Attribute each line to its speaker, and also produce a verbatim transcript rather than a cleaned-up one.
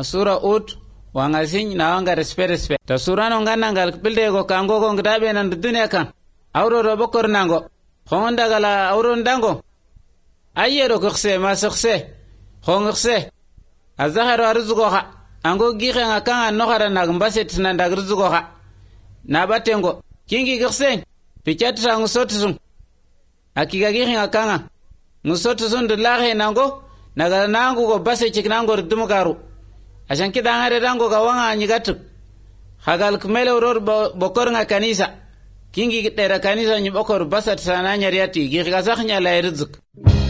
Speaker 1: Asura ut wanga sin na wanga respe respe. Ta sura no ngana ngal pilde go kango go ngdabe nan dunya kan. Awro ro bokor nango. Honda gala awro ndango. Ayero kokse masokse. Hongse. Azaharo arzugo ha. Ango gire ngakanga nokara nagmbase tinanda arzugo ha. Nabatengo. Kingi kokse. Pichatra ngusotu. Akiga gire ngakanga. Ngusotu de lahe nango. Nagala nango go base chiknango rdumugaru. Ashanki dangare dango gawanga anyigatu. Hagal kumele uror bokor nga kanisa. Kingi kitera kanisa nyibokor basat sana nyariati. Giri gazakh nyala irzuk.